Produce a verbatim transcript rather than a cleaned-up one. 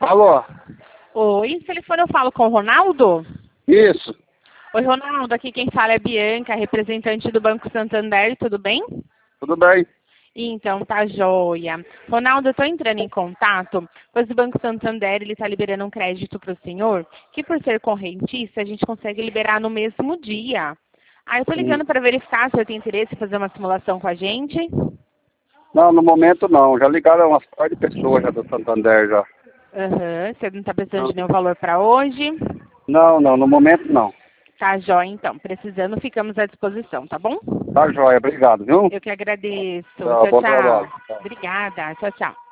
Alô? Oi, telefone eu falo com o Ronaldo? Isso. Oi, Ronaldo, aqui quem fala é Bianca, representante do Banco Santander, tudo bem? Tudo bem? Então, tá joia. Ronaldo, eu tô entrando em contato, pois o Banco Santander, ele tá liberando um crédito pro senhor, que por ser correntista, a gente consegue liberar no mesmo dia. Ah, eu tô ligando Hum. para verificar se eu tenho interesse em fazer uma simulação com a gente. Não, no momento não. Já ligaram umas par de pessoas já do Santander já. Aham, você não tá precisando Não, de nenhum valor para hoje? não, não, no momento não. Tá joia, então. Precisando, ficamos à disposição, tá bom? Tá joia, obrigado, viu? Eu que agradeço. Tá, Tchau, bom tchau. trabalho. Tá. Obrigada. Tchau, tchau.